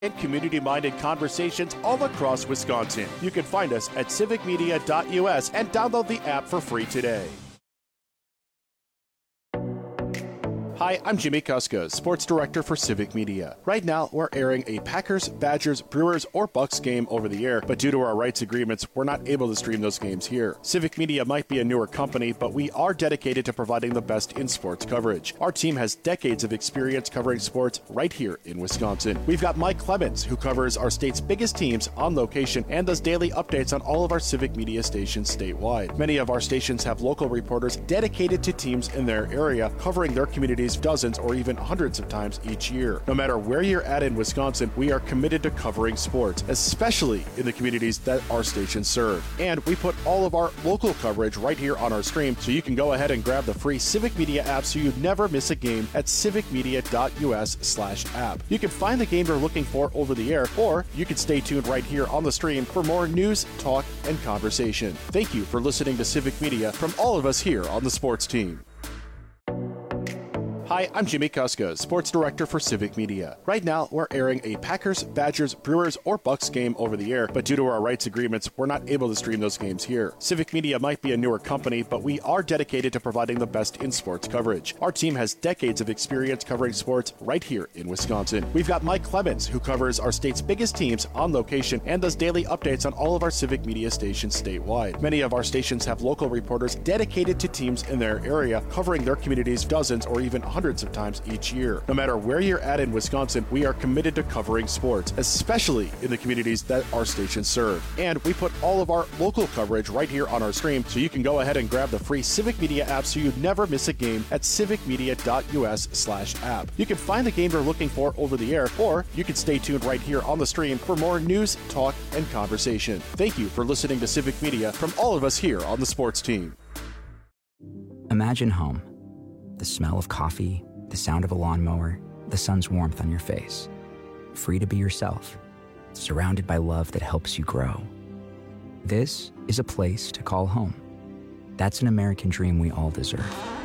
and community-minded conversations all across Wisconsin. You can find us at civicmedia.us and download the app for free today. Hi, I'm Jimmy Kuska, Sports Director for Civic Media. Right now, we're airing a Packers, Badgers, Brewers, or Bucks game over the air, but due to our rights agreements, we're not able to stream those games here. Civic Media might be a newer company, but we are dedicated to providing the best in sports coverage. Our team has decades of experience covering sports right here in Wisconsin. We've got Mike Clemens, who covers our state's biggest teams on location and does daily updates on all of our Civic Media stations statewide. Many of our stations have local reporters dedicated to teams in their area, covering their communities dozens or even hundreds of times each year. No matter where you're at in Wisconsin, we are committed to covering sports, especially in the communities that our stations serve. And we put all of our local coverage right here on our stream, so you can go ahead and grab the free Civic Media app so you never miss a game at civicmedia.us/app. You can find the game you're looking for over the air, or you can stay tuned right here on the stream for more news, talk, and conversation. Thank you for listening to Civic Media from all of us here on the sports team. Hi, I'm Jimmy Kuska, Sports Director for Civic Media. Right now, we're airing a Packers, Badgers, Brewers, or Bucks game over the air, but due to our rights agreements, we're not able to stream those games here. Civic Media might be a newer company, but we are dedicated to providing the best in sports coverage. Our team has decades of experience covering sports right here in Wisconsin. We've got Mike Clemens, who covers our state's biggest teams on location and does daily updates on all of our Civic Media stations statewide. Many of our stations have local reporters dedicated to teams in their area, covering their communities dozens or even hundreds of times each year. No matter where you're at in Wisconsin, we are committed to covering sports, especially in the communities that our stations serve. And we put all of our local coverage right here on our stream, so you can go ahead and grab the free Civic Media app so you never miss a game at civicmedia.us/app. You can find the game you're looking for over the air, or you can stay tuned right here on the stream for more news, talk, and conversation. Thank you for listening to Civic Media from all of us here on the sports team. Imagine home. The smell of coffee, the sound of a lawnmower, the sun's warmth on your face. Free to be yourself, surrounded by love that helps you grow. This is a place to call home. That's an American dream we all deserve.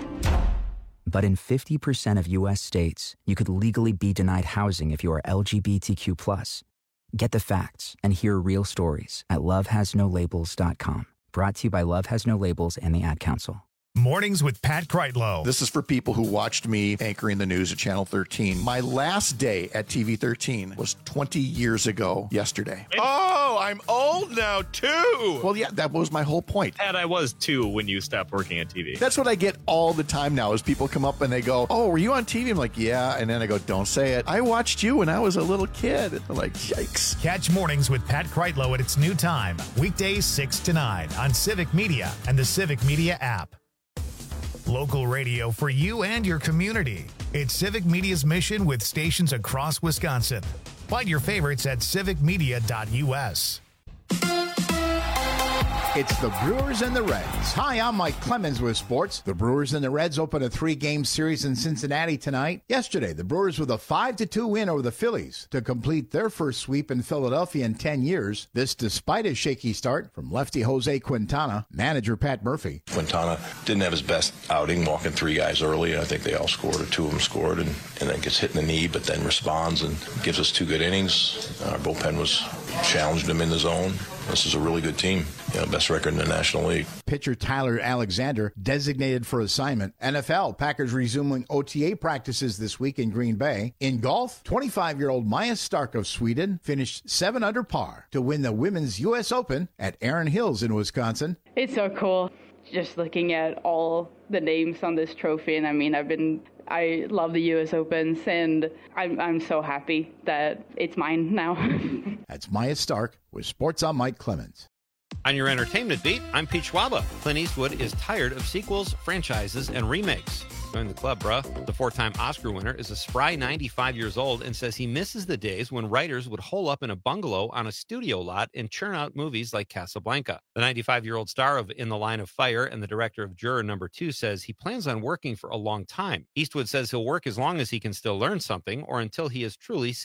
But in 50% of U.S. states, you could legally be denied housing if you are LGBTQ+. Get the facts and hear real stories at lovehasnolabels.com. Brought to you by Love Has No Labels and the Ad Council. Mornings with Pat Kreitlow. This is for people who watched me anchoring the news at Channel 13. My last day at TV 13 was 20 years ago yesterday. Oh, I'm old now, too. Well, yeah, that was my whole point. And I was, too, when you stopped working at TV. That's what I get all the time now is people come up and they go, oh, were you on TV? I'm like, yeah. And then I go, don't say it. I watched you when I was a little kid. And they're like, yikes. Catch Mornings with Pat Kreitlow at its new time, weekdays 6 to 9 on Civic Media and the Civic Media app. Local radio for you and your community. It's Civic Media's mission with stations across Wisconsin. Find your favorites at civicmedia.us. It's the Brewers and the Reds. Hi, I'm Mike Clemens with sports. The Brewers and the Reds open a 3-game series in Cincinnati tonight. Yesterday, the Brewers with a 5-2 win over the Phillies to complete their first sweep in Philadelphia in 10 years. This despite a shaky start from lefty Jose Quintana, manager Pat Murphy. Quintana didn't have his best outing, walking 3 guys early. I think they all scored, or 2 of them scored, and then gets hit in the knee, but then responds and gives us 2 good innings. Our bullpen was challenged him in the zone. This is a really good team. Best record in the National League. Pitcher Tyler Alexander designated for assignment. NFL, Packers resuming OTA practices this week in Green Bay. In golf, 25-year-old Maya Stark of Sweden finished 7 under par to win the Women's U.S. Open at Erin Hills in Wisconsin. It's so cool just looking at all the names on this trophy. And I love the U.S. Opens, and I'm so happy that it's mine now. That's Maya Stark with Sports on Mike Clemens. On your entertainment beat, I'm Pete Schwaba. Clint Eastwood is tired of sequels, franchises, and remakes. Join the club, bruh. The 4-time Oscar winner is a spry 95 years old and says he misses the days when writers would hole up in a bungalow on a studio lot and churn out movies like Casablanca. The 95-year-old star of In the Line of Fire and the director of Juror Number 2 says he plans on working for a long time. Eastwood says he'll work as long as he can still learn something or until he is truly senile.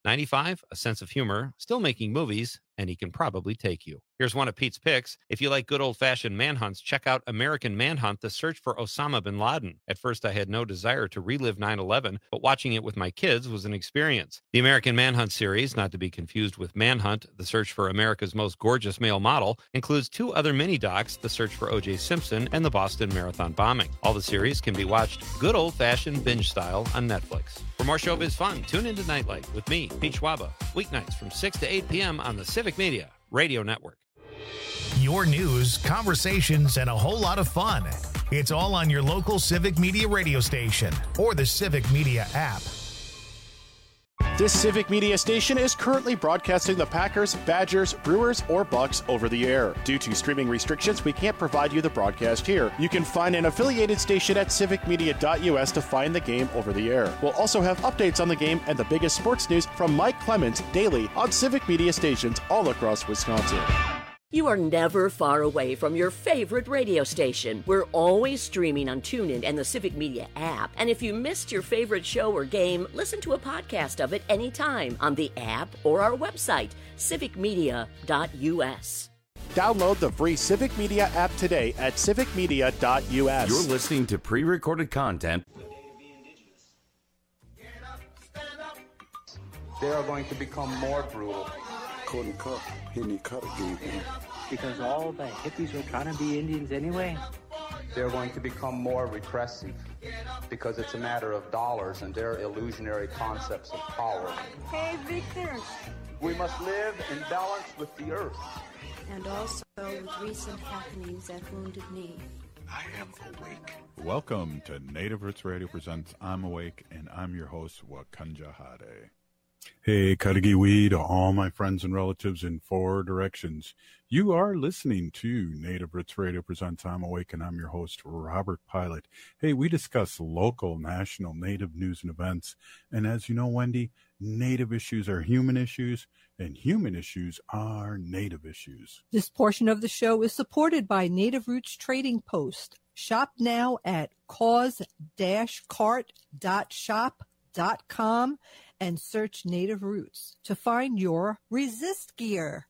95, a sense of humor, still making movies, and he can probably take you. Here's one of Pete's picks. If you like good old-fashioned manhunts, check out American Manhunt, The Search for Osama bin Laden. At first, I had no desire to relive 9/11, but watching it with my kids was an experience. The American Manhunt series, not to be confused with Manhunt, The Search for America's Most Gorgeous Male Model, includes 2 other mini-docs, The Search for O.J. Simpson and the Boston Marathon Bombing. All the series can be watched good old-fashioned binge style on Netflix. For more showbiz fun, tune into Nightlight with me, Pete Schwaba, weeknights from 6 to 8 p.m. on the Civic Media Radio Network. Your news, conversations, and a whole lot of fun. It's all on your local Civic Media radio station or the Civic Media app. This Civic Media station is currently broadcasting the Packers, Badgers, Brewers, or Bucks over the air. Due to streaming restrictions, we can't provide you the broadcast here. You can find an affiliated station at civicmedia.us to find the game over the air. We'll also have updates on the game and the biggest sports news from Mike Clemens daily on Civic Media stations all across Wisconsin. You are never far away from your favorite radio station. We're always streaming on TuneIn and the Civic Media app. And if you missed your favorite show or game, listen to a podcast of it anytime on the app or our website, civicmedia.us. Download the free Civic Media app today at civicmedia.us. You're listening to pre-recorded content. They are going to become more brutal. Couldn't cut. He didn't cut again. Because all the hippies were trying to be Indians anyway. They're going to become more repressive because it's a matter of dollars and their illusionary concepts of power. Hey, Victor. We must live in balance with the earth. And also with recent happenings at Wounded Knee. I am awake. Welcome to Native Roots Radio presents I'm Awake, and I'm your host, Wakanja Hade. Hey, Karagiwi, to all my friends and relatives in 4 directions. You are listening to Native Roots Radio presents I'm Awake, and I'm your host, Robert Pilot. Hey, we discuss local, national, Native news and events. And as you know, Wendy, Native issues are human issues, and human issues are Native issues. This portion of the show is supported by Native Roots Trading Post. Shop now at cause-cart.shop.com and search Native Roots to find your resist gear.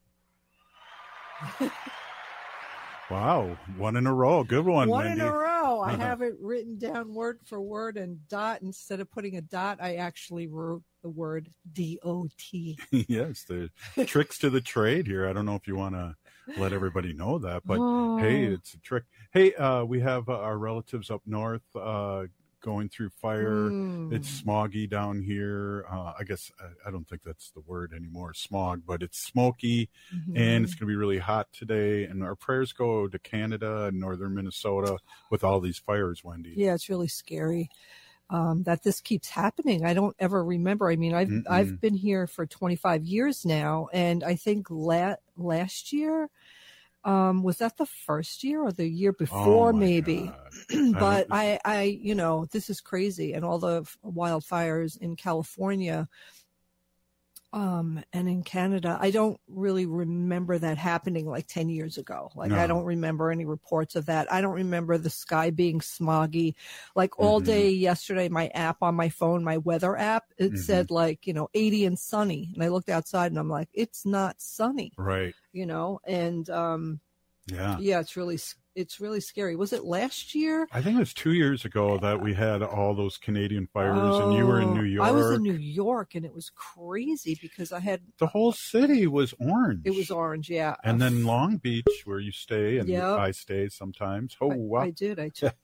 Wow, 1 in a row. Good one, One Wendy. in a row. I have it written down word for word, and dot, instead of putting a dot, I actually wrote the word D-O-T. Yes, the tricks to the trade here. I don't know if you want to let everybody know that, but hey, it's a trick. Hey, we have our relatives up north going through fire. It's smoggy down here. I guess I don't think that's the word anymore, smog, but it's smoky, and it's going to be really hot today. And our prayers go to Canada and northern Minnesota with all these fires, Wendy. Yeah, it's really scary that this keeps happening. I don't ever remember. I mean, I've been here for 25 years now, and I think last year, was that the first year or the year before? Maybe. But I, you know, this is crazy. And all the wildfires in California, and in Canada, I don't really remember that happening like 10 years ago. Like, I don't remember any reports of that. I don't remember the sky being smoggy. Like all day yesterday, my app on my phone, my weather app, it said 80 and sunny. And I looked outside and I'm like, it's not sunny. Right. You know, and yeah, it's really scary. Was it last year? I think it was 2 years ago that we had all those Canadian fires, and you were in New York. I was in New York, and it was crazy because I had the whole city was orange. It was orange, yeah. And then Long Beach, where you stay, and I stay sometimes. Oh, wow! I did.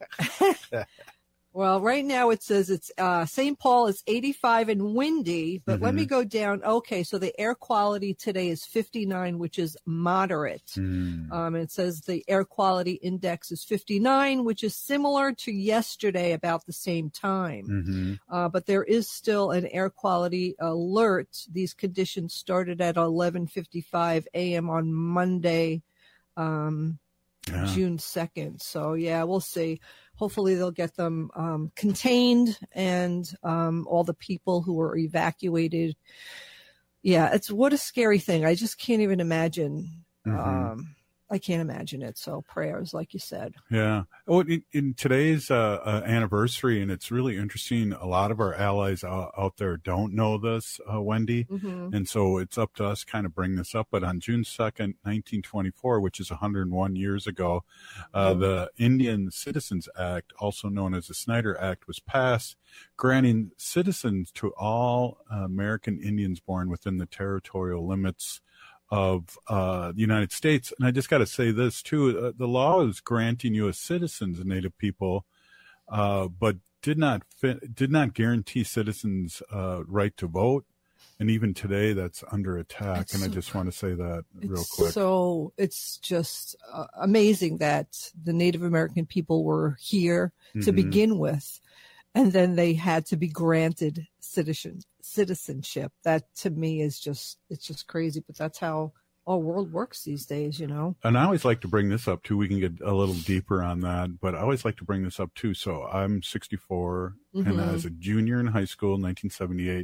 Well, right now it says it's St. Paul is 85 and windy, but let me go down. Okay, so the air quality today is 59, which is moderate. It says the air quality index is 59, which is similar to yesterday about the same time. But there is still an air quality alert. These conditions started at 11:55 a.m. on Monday, June 2nd. So, yeah, we'll see. Hopefully they'll get them contained, and all the people who were evacuated. Yeah, what a scary thing. I just can't even imagine. I can't imagine it. So prayers, like you said. Yeah. Oh, in today's anniversary, and it's really interesting, a lot of our allies out there don't know this, Wendy. Mm-hmm. And so it's up to us kind of bring this up. But on June 2nd, 1924, which is 101 years ago, the Indian Citizens Act, also known as the Snyder Act, was passed, granting citizens to all American Indians born within the territorial limits of the United States. And I just got to say this too, the law is granting U.S. citizens and Native people, but did not guarantee citizens right to vote. And even today that's under attack. And I just want to say that real quick. So it's just amazing that the Native American people were here to begin with, and then they had to be granted citizenship. That to me is it's just crazy, but that's how our world works these days, And I always like to bring this up too. We can get a little deeper on that, but I always like to bring this up too. So I'm 64, and as a junior in high school in 1978,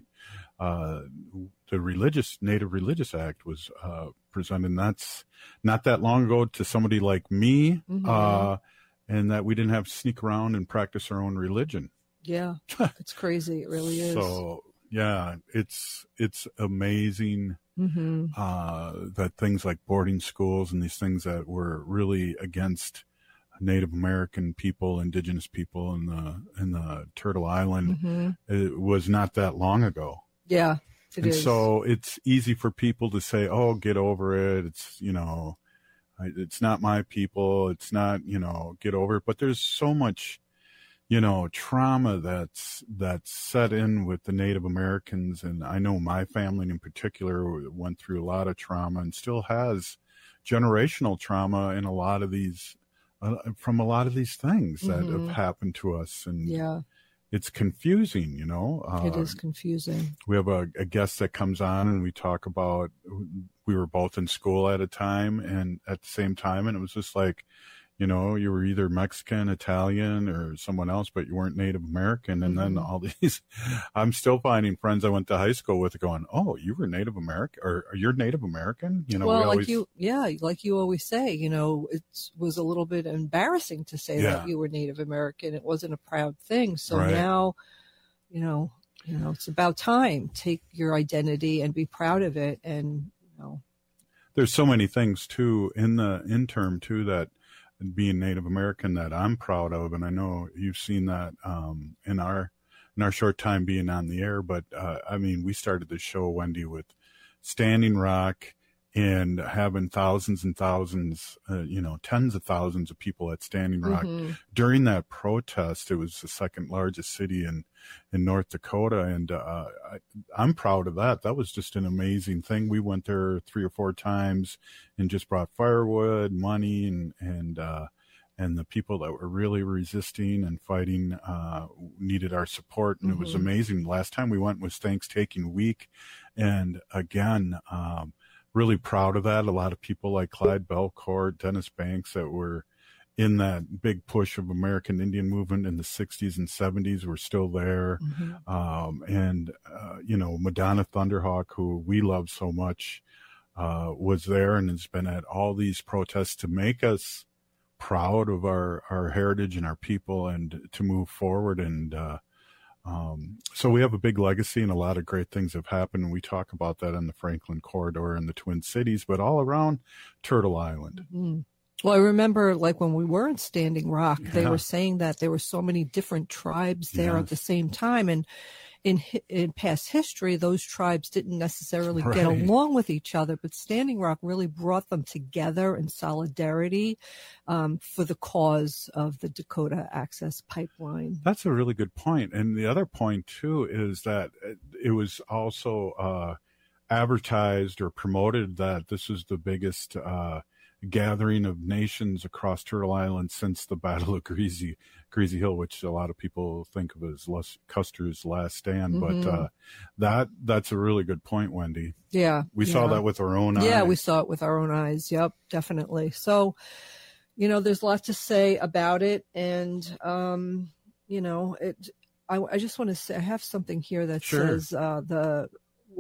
the Native Religious Act was presented, and that's not that long ago to somebody like me, and that we didn't have to sneak around and practice our own religion. Yeah, it's crazy. It really is. So yeah, it's amazing that things like boarding schools and these things that were really against Native American people, indigenous people in the Turtle Island, it was not that long ago. Yeah, it is. So it's easy for people to say, "Oh, get over it. It's it's not my people. It's not get over it." But there's so much trauma that's set in with the Native Americans. And I know my family in particular went through a lot of trauma and still has generational trauma in a lot of these, from a lot of these things that have happened to us. And it's confusing, It is confusing. We have a guest that comes on and we talk about, we were both in school at a time and at the same time. And it was just like, you were either Mexican, Italian, or someone else, but you weren't Native American. And then all these, I'm still finding friends I went to high school with going, "Oh, you were Native American, or you're Native American?" Well, like you always say, it was a little bit embarrassing to say that you were Native American. It wasn't a proud thing. So now, it's about time. Take your identity and be proud of it. And, there's so many things too in the interim too that, being Native American, that I'm proud of, and I know you've seen that in our short time being on the air. But we started the show, Wendy, with Standing Rock and having thousands and thousands, tens of thousands of people at Standing Rock during that protest. It was the second largest city in North Dakota, and I'm proud of that. That was just an amazing thing. We went there 3 or 4 times and just brought firewood, money, and the people that were really resisting and fighting needed our support, and it was amazing. Last time we went was Thanksgiving week, and again, really proud of that. A lot of people like Clyde Belcourt, Dennis Banks, that were in that big push of American Indian movement in the 60s and 70s were still there. And Madonna Thunderhawk, who we love so much, was there and has been at all these protests to make us proud of our heritage and our people and to move forward. And so we have a big legacy, and a lot of great things have happened. And we talk about that in the Franklin Corridor and the Twin Cities, but all around Turtle Island. Well, I remember when we were in Standing Rock, they were saying that there were so many different tribes there at the same time. And in past history, those tribes didn't necessarily get along with each other, but Standing Rock really brought them together in solidarity for the cause of the Dakota Access Pipeline. That's a really good point. And the other point, too, is that it was also advertised or promoted that this is the biggest gathering of nations across Turtle Island since the Battle of Greasy Hill, which a lot of people think of as Custer's last stand. But that's a really good point, Wendy. Yeah. We saw that with our own eyes. Yeah, we saw it with our own eyes. Yep, definitely. So, there's a lot to say about it. And, I just want to say, I have something here that says what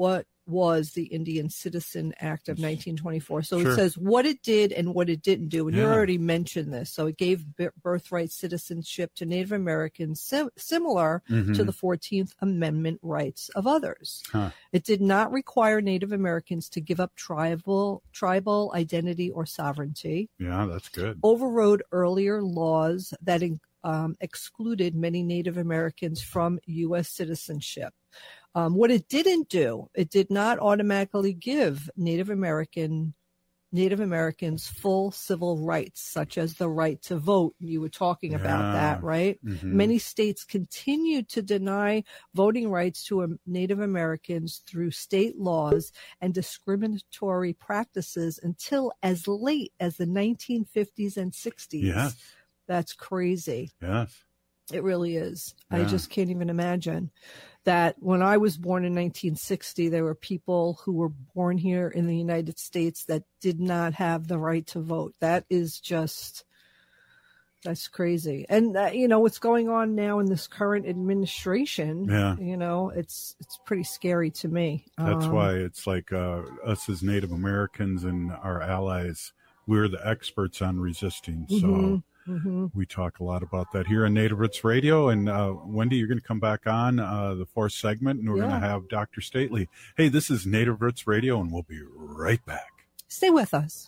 was the Indian Citizen Act of 1924. So Sure. it says what it did and what it didn't do. And you Yeah. already mentioned this. So it gave birthright citizenship to Native Americans similar to the 14th Amendment rights of others. Huh. It did not require Native Americans to give up tribal identity or sovereignty. Yeah, that's good. Overrode earlier laws that excluded many Native Americans from U.S. citizenship. What it didn't do, it did not automatically give Native Americans full civil rights, such as the right to vote. You were talking about that, right? Mm-hmm. Many states continued to deny voting rights to Native Americans through state laws and discriminatory practices until as late as the 1950s and 60s. Yes. That's crazy. Yes. It really is. Yeah. I just can't even imagine that when I was born in 1960, there were people who were born here in the United States that did not have the right to vote. That is just, that's crazy. And, what's going on now in this current administration, it's pretty scary to me. That's why it's like us as Native Americans and our allies, we're the experts on resisting. So we talk a lot about that here on Native Roots Radio. And Wendy, you're going to come back on the fourth segment, and we're going to have Dr. Stately. Hey, this is Native Roots Radio, and we'll be right back. Stay with us.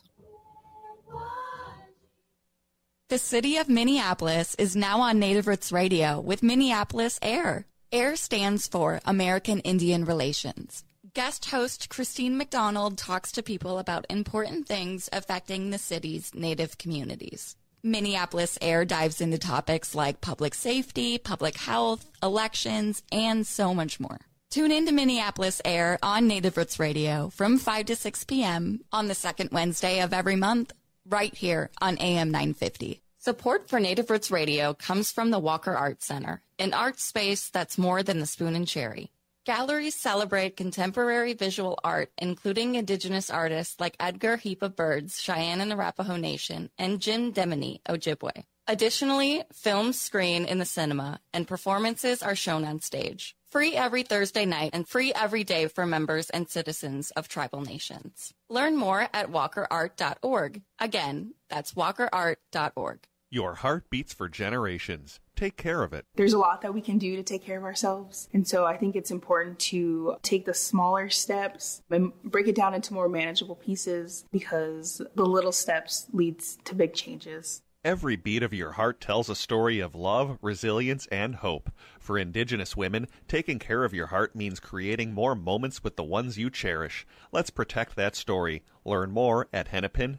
The city of Minneapolis is now on Native Roots Radio with Minneapolis AIR. AIR stands for American Indian Relations. Guest host Christine McDonald talks to people about important things affecting the city's Native communities. Minneapolis AIR dives into topics like public safety, public health, elections, and so much more. Tune in to Minneapolis AIR on Native Roots Radio from 5 to 6 p.m. on the second Wednesday of every month, right here on AM 950. Support for Native Roots Radio comes from the Walker Art Center, an art space that's more than the spoon and cherry. Galleries celebrate contemporary visual art, including Indigenous artists like Edgar Heap of Birds, Cheyenne and Arapaho Nation, and Jim Demini, Ojibwe. Additionally, films screen in the cinema, and performances are shown on stage. Free every Thursday night and free every day for members and citizens of tribal nations. Learn more at walkerart.org. Again, that's walkerart.org. Your heart beats for generations. Take care of it. There's a lot that we can do to take care of ourselves. And so I think it's important to take the smaller steps and break it down into more manageable pieces, because the little steps leads to big changes. Every beat of your heart tells a story of love, resilience, and hope. For Indigenous women, taking care of your heart means creating more moments with the ones you cherish. Let's protect that story. Learn more at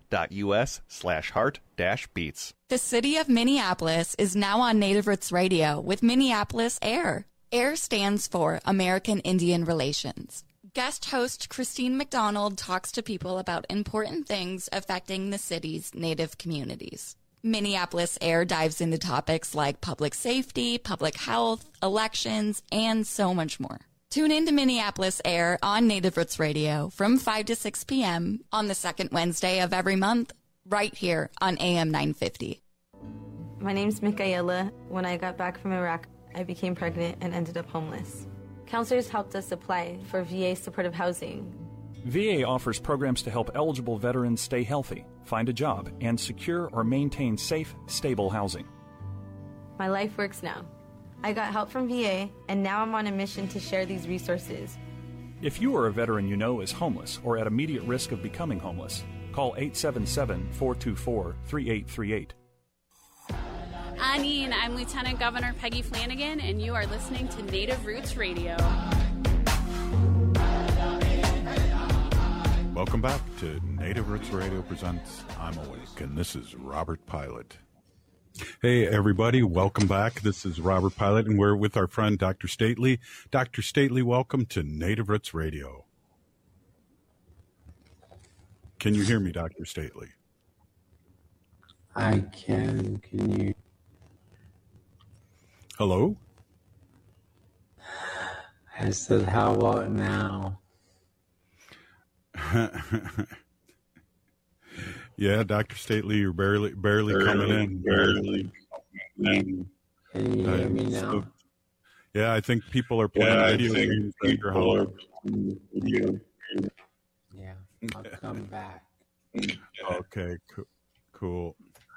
hennepin.us/heart-beats. The city of Minneapolis is now on Native Roots Radio with Minneapolis AIR. AIR stands for American Indian Relations. Guest host Christine McDonald talks to people about important things affecting the city's Native communities. Minneapolis AIR dives into topics like public safety, public health, elections, and so much more. Tune in to Minneapolis AIR on Native Roots Radio from 5 to 6 p.m. on the second Wednesday of every month, right here on AM 950. My name's Michaela. When I got back from Iraq, I became pregnant and ended up homeless. Counselors helped us apply for VA supportive housing. VA offers programs to help eligible veterans stay healthy, find a job, and secure or maintain safe, stable housing. My life works now. I got help from VA, and now I'm on a mission to share these resources. If you or a veteran you know is homeless or at immediate risk of becoming homeless, call 877-424-3838. Annie, and I'm Lieutenant Governor Peggy Flanagan, and you are listening to Native Roots Radio. Welcome back to Native Roots Radio presents I'm Awake, and this is Robert Pilot. Hey, everybody, welcome back. This is Robert Pilot, and we're with our friend Dr. Stately. Dr. Stately, welcome to Native Roots Radio. Can you hear me, Dr. Stately? I can. Can you? Hello? I said, how about now? Yeah, Dr. Stately, you're barely coming in. Can you hear me now? Yeah, I think people are playing video games at your home. Yeah, I'll come back. Okay, cool.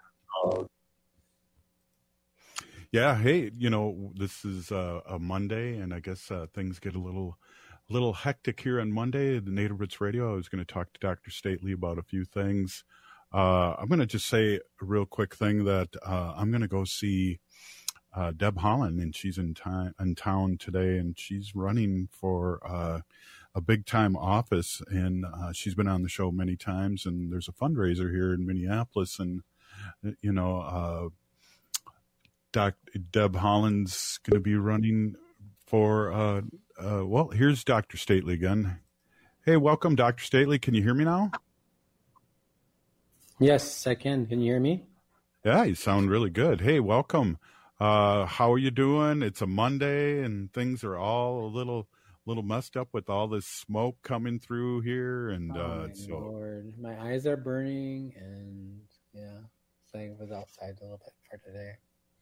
Yeah, hey, this is a Monday, and I guess things get a little hectic here on Monday at the Native Roots Radio. I was going to talk to Dr. Stately about a few things. I'm going to just say a real quick thing that I'm going to go see Deb Holland, and she's in town today, and she's running for a big-time office, and she's been on the show many times, and there's a fundraiser here in Minneapolis, and, Deb Holland's going to be running for, here's Dr. Stately again. Hey, welcome, Dr. Stately. Can you hear me now? Yes, I can. Can you hear me? Yeah, you sound really good. Hey, welcome. How are you doing? It's a Monday, and things are all a little messed up with all this smoke coming through here, and Lord, my eyes are burning, and yeah, so I was outside a little bit for today.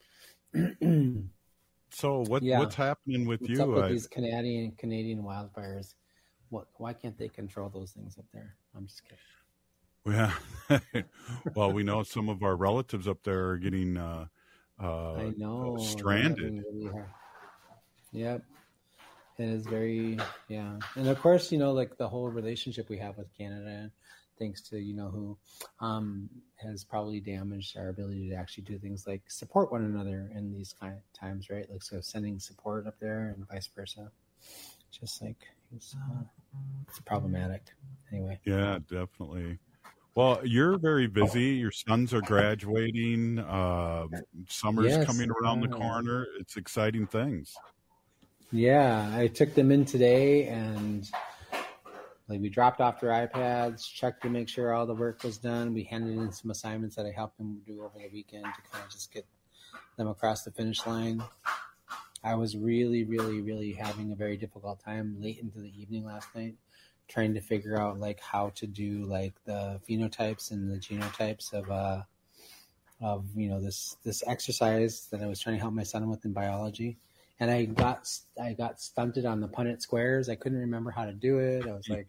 So what's happening with what's you? Up with these Canadian wildfires? Why can't they control those things up there? I'm just kidding. Yeah, well, we know some of our relatives up there are getting I know stranded. Really yep, it is very and of course like the whole relationship we have with Canada, thanks to who has probably damaged our ability to actually do things like support one another in these kind of times, right? Like so sending support up there and vice versa. Just like it's problematic. Anyway. Yeah, definitely. Well, you're very busy. Your sons are graduating. Summer's coming around the corner. It's exciting things. Yeah, I took them in today, and we dropped off their iPads, checked to make sure all the work was done. We handed in some assignments that I helped them do over the weekend to kind of just get them across the finish line. I was really, really, really having a very difficult time late into the evening last night, trying to figure out how to do the phenotypes and the genotypes of this exercise that I was trying to help my son with in biology. And I got stunted on the Punnett squares. I couldn't remember how to do it.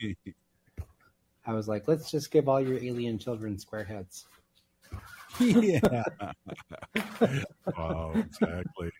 I was like, let's just give all your alien children square heads. Yeah. Wow, exactly.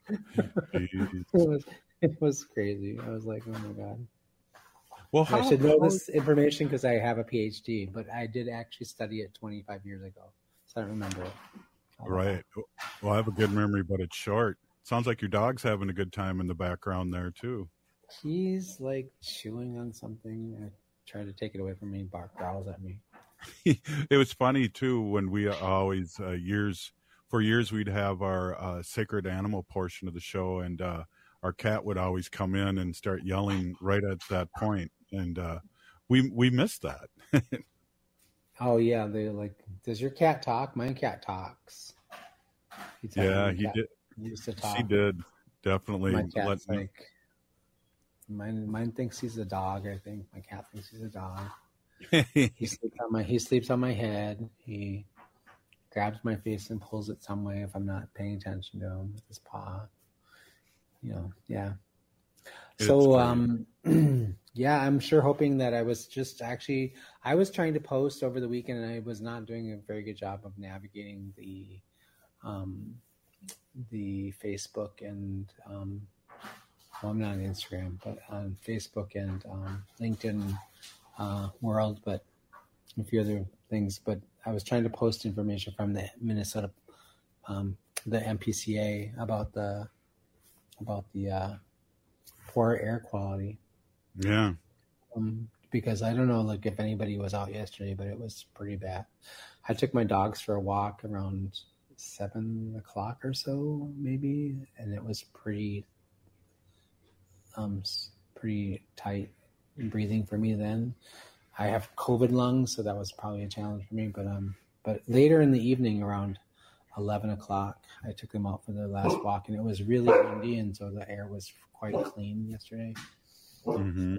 It was crazy. I was like, oh my God. Well, I should know this information because I have a PhD, but I did actually study it 25 years ago, so I don't remember it. Right. Well, I have a good memory, but it's short. Sounds like your dog's having a good time in the background there, too. He's chewing on something. I try to take it away from me, growls at me. It was funny, too, when we always, for years, we'd have our sacred animal portion of the show, and our cat would always come in and start yelling right at that point. And we missed that. Oh, yeah. They're like, does your cat talk? My cat talks. Yeah, he did. He used to talk. He did. Definitely. My cat's mine thinks he's a dog, I think. My cat thinks he's a dog. He sleeps on my head. He grabs my face and pulls it some way if I'm not paying attention to him with his paw. Yeah. So, yeah, I'm sure hoping that I was trying to post over the weekend, and I was not doing a very good job of navigating the Facebook and, I'm not on Instagram, but on Facebook and LinkedIn world, but a few other things. But I was trying to post information from the Minnesota, the MPCA about the poor air quality. Yeah. Because I don't know, if anybody was out yesterday, but it was pretty bad. I took my dogs for a walk around 7 o'clock or so, maybe, and it was pretty tight breathing for me then. I have COVID lungs, so that was probably a challenge for me. But later in the evening, around 11 o'clock, I took them out for their last walk, and it was really windy, and so the air was quite clean yesterday. Mm-hmm.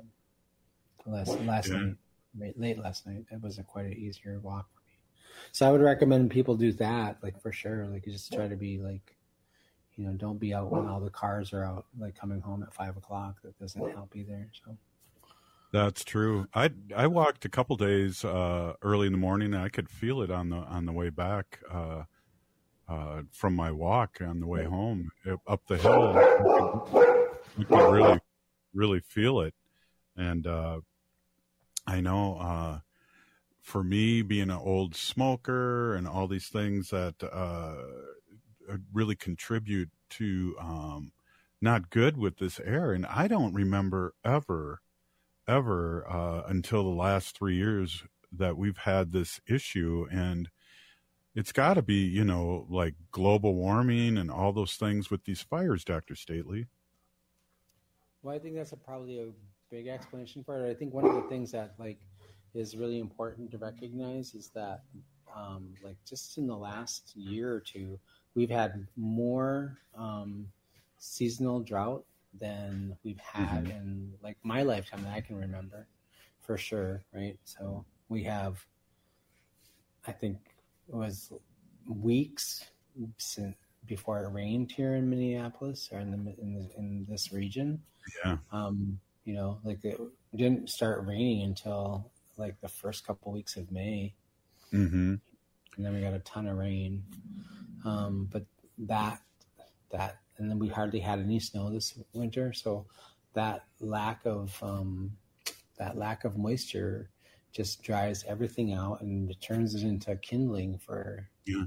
Late last night, it was quite an easier walk for me. So I would recommend people do that, for sure. You just try to be don't be out when all the cars are out, coming home at 5 o'clock. That doesn't help either. So That's true. I walked a couple days early in the morning, and I could feel it on the way back from my walk on the way home up the hill. You could really feel it, and I know for me, being an old smoker and all these things that really contribute to not good with this air, and I don't remember ever until the last 3 years that we've had this issue, and it's got to be, like global warming and all those things with these fires, Dr. Stately. Well, I think that's probably a big explanation for it. I think one of the things that is really important to recognize is that just in the last year or two, we've had more seasonal drought than we've had in my lifetime that I can remember, for sure, right? So we have, I think it was weeks since before it rained here in Minneapolis or in this region. Yeah. It didn't start raining until the first couple weeks of May. Mm-hmm. And then we got a ton of rain. But that and then we hardly had any snow this winter, so that lack of moisture just dries everything out and it turns it into kindling for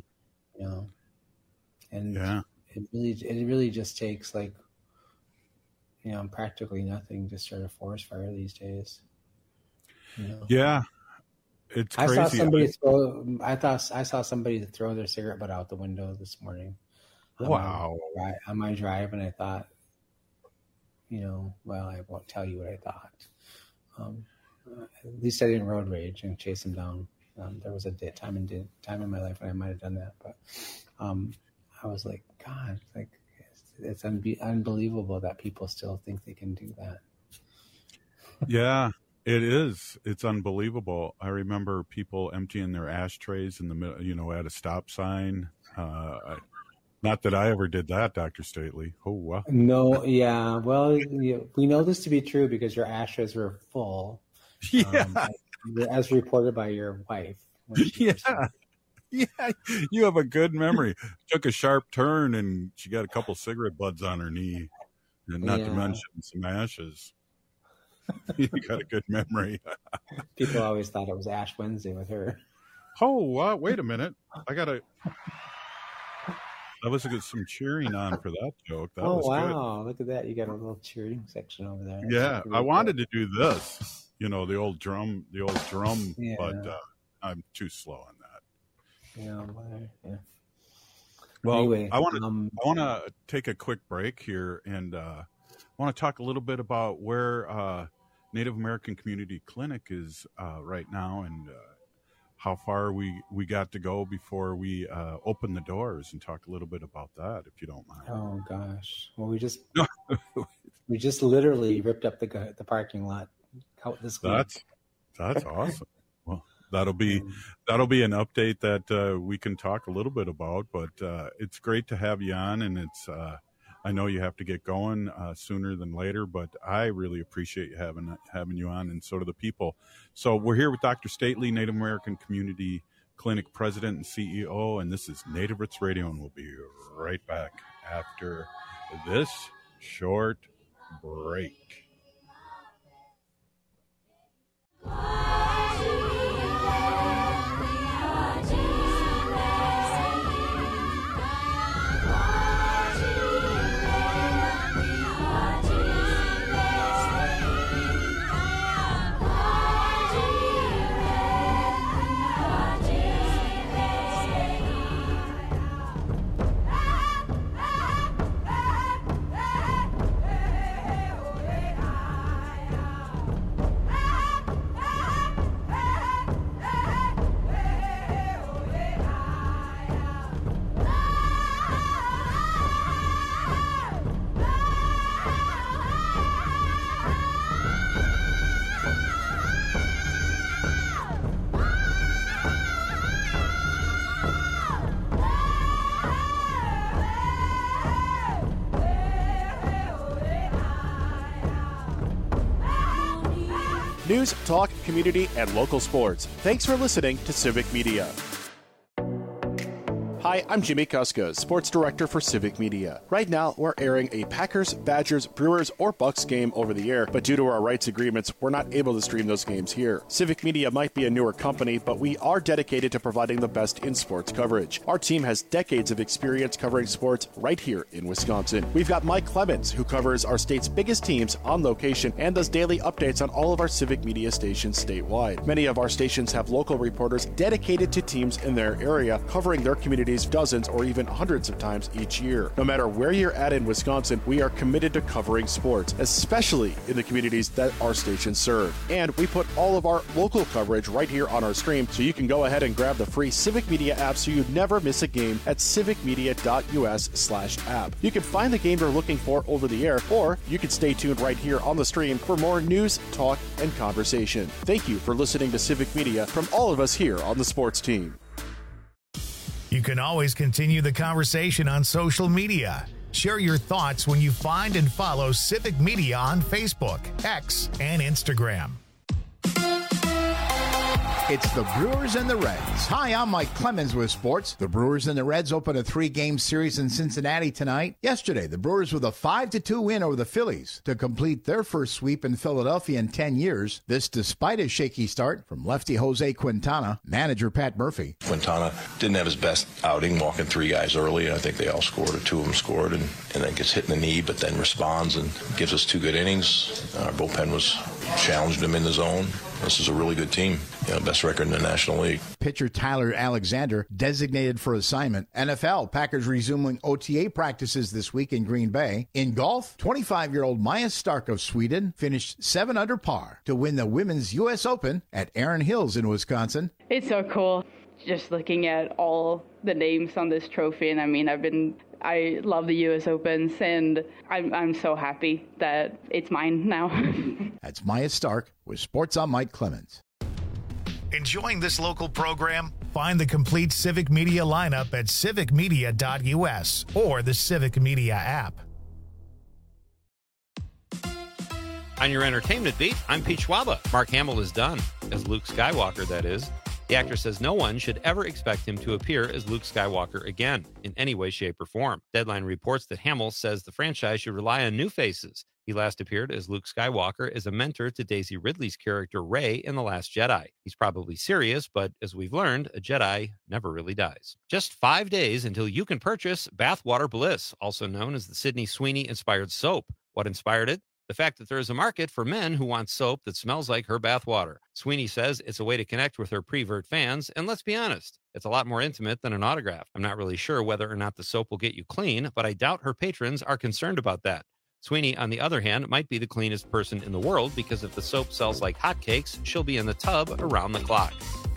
and it really just takes practically nothing to start a forest fire these days. Yeah, it's crazy. I saw somebody throw their cigarette butt out the window this morning. Wow. On my drive, and I thought, well, I won't tell you what I thought. At least I didn't road rage and chase him down. There was a time in my life when I might have done that, but I was like, God, it's unbelievable that people still think they can do that. Yeah, it is. It's unbelievable. I remember people emptying their ashtrays in the middle, at a stop sign. Not that I ever did that, Dr. Stately. Oh, wow. No, yeah. Well, we know this to be true because your ashtrays were full. Yeah. As reported by your wife. Yeah. Yeah. You have a good memory. Took a sharp turn and she got a couple cigarette butts on her knee. And not to mention some ashes. You got a good memory. People always thought it was Ash Wednesday with her. Oh, wait a minute. That was some cheering on for that joke. That was wow. Good. Look at that. You got a little cheering section over there. Yeah. I wanted to do this, the old drum, but I'm too slow on that. Yeah. Well, anyway, I want to take a quick break here and I want to talk a little bit about where Native American Community Clinic is right now and how far we got to go before we open the doors, and talk a little bit about that, if you don't mind. Oh gosh! Well, we just literally ripped up the parking lot out this week. That's awesome. Well, that'll be an update that we can talk a little bit about. But it's great to have you on, and it's I know you have to get going sooner than later, but I really appreciate you having you on, and so do the people. So we're here with Dr. Stately, Native American Community Clinic President and CEO, and this is Native Roots Radio, and we'll be right back after this short break. news, talk, community, and local sports. Thanks for listening to Civic Media. Hi, I'm Jimmy Kuska, Sports Director for Civic Media. Right now, we're airing a Packers, Badgers, Brewers, or Bucks game over the air, but due to our rights agreements, we're not able to stream those games here. Civic Media might be a newer company, but we are dedicated to providing the best in sports coverage. Our team has decades of experience covering sports right here in Wisconsin. We've got Mike Clemens, who covers our state's biggest teams on location and does daily updates on all of our Civic Media stations statewide. Many of our stations have local reporters dedicated to teams in their area, covering their communities dozens or even hundreds of times each year. No matter where you're at in Wisconsin, we are committed to covering sports, especially in the communities that our stations serve. And we put all of our local coverage right here on our stream, so you can go ahead and grab the free Civic Media app so you never miss a game at civicmedia.us/app. You can find the game you're looking for over the air, or you can stay tuned right here on the stream for more news, talk, and conversation. Thank you for listening to Civic Media from all of us here on the sports team. You can always continue the conversation on social media. Share your thoughts when you find and follow Civic Media on Facebook, X, and Instagram. It's the Brewers and the Reds. Hi, I'm Mike Clemens with sports. The Brewers and the Reds open a 3-game series in Cincinnati tonight. Yesterday, the Brewers with a 5-2 win over the Phillies to complete their first sweep in Philadelphia in 10 years. This despite a shaky start from lefty Jose Quintana, manager Pat Murphy. Quintana didn't have his best outing, walking 3 guys early. I think they all scored, or 2 of them scored, and then gets hit in the knee, but then responds and gives us 2 good innings. Our bullpen was challenged him in the zone. This is a really good team. Best record in the National League. Pitcher Tyler Alexander designated for assignment. NFL, Packers resuming OTA practices this week in Green Bay. In golf, 25-year-old Maja Stark of Sweden finished 7 under par to win the Women's U.S. Open at Erin Hills in Wisconsin. It's so cool just looking at all the names on this trophy, and I love the U.S. Opens, and I'm so happy that it's mine now. That's Maja Stark with Sports on Mike Clemens. Enjoying this local program? Find the complete Civic Media lineup at civicmedia.us or the Civic Media app. On your entertainment beat, I'm Pete Schwaba. Mark Hamill is done, as Luke Skywalker, that is. The actor says no one should ever expect him to appear as Luke Skywalker again, in any way, shape, or form. Deadline reports that Hamill says the franchise should rely on new faces. He last appeared as Luke Skywalker as a mentor to Daisy Ridley's character Rey in The Last Jedi. He's probably serious, but as we've learned, a Jedi never really dies. Just 5 days until you can purchase Bathwater Bliss, also known as the Sydney Sweeney-inspired soap. What inspired it? The fact that there is a market for men who want soap that smells like her bathwater. Sweeney says it's a way to connect with her prevert fans, and let's be honest, it's a lot more intimate than an autograph. I'm not really sure whether or not the soap will get you clean, but I doubt her patrons are concerned about that. Sweeney, on the other hand, might be the cleanest person in the world because if the soap sells like hotcakes, she'll be in the tub around the clock.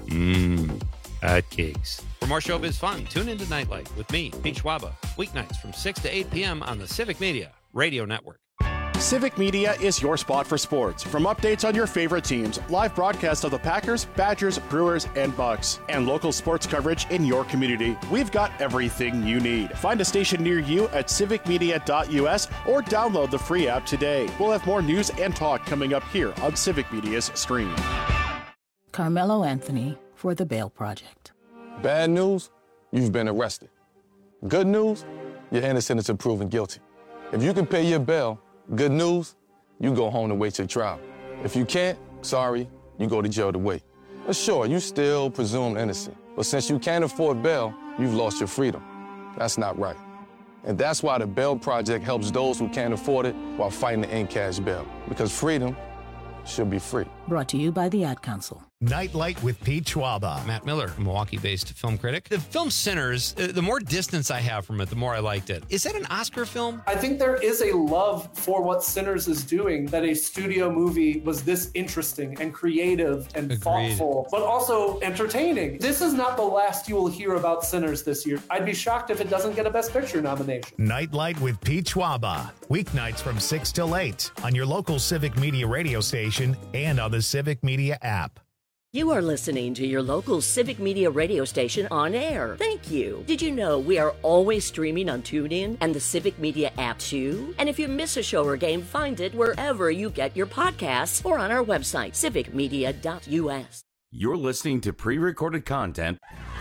Hotcakes. For more showbiz fun, tune into Nightlight with me, Pete Schwaba, weeknights from 6 to 8 p.m. on the Civic Media Radio Network. Civic Media is your spot for sports. From updates on your favorite teams, live broadcasts of the Packers, Badgers, Brewers, and Bucks, and local sports coverage in your community, we've got everything you need. Find a station near you at civicmedia.us or download the free app today. We'll have more news and talk coming up here on Civic Media's stream. Carmelo Anthony for the Bail Project. Bad news, you've been arrested. Good news, you're innocent until proven guilty. If you can pay your bail, good news, you go home to wait your trial. If you can't, sorry, you go to jail to wait. But sure, you still presumed innocent. But since you can't afford bail, you've lost your freedom. That's not right. And that's why the Bail Project helps those who can't afford it while fighting to end cash bail. Because freedom should be free. Brought to you by the Ad Council. Nightlight with Pete Schwaba. Matt Miller, a Milwaukee-based film critic. The film Sinners, the more distance I have from it, the more I liked it. Is that an Oscar film? I think there is a love for what Sinners is doing, that a studio movie was this interesting and creative and thoughtful, but also entertaining. This is not the last you will hear about Sinners this year. I'd be shocked if it doesn't get a Best Picture nomination. Nightlight with Pete Schwaba. Weeknights from 6 till 8 on your local Civic Media radio station and on the Civic Media app. You are listening to your local Civic Media radio station on air. Thank you. Did you know we are always streaming on TuneIn and the Civic Media app too? And if you miss a show or game, find it wherever you get your podcasts or on our website, civicmedia.us. You're listening to pre-recorded content.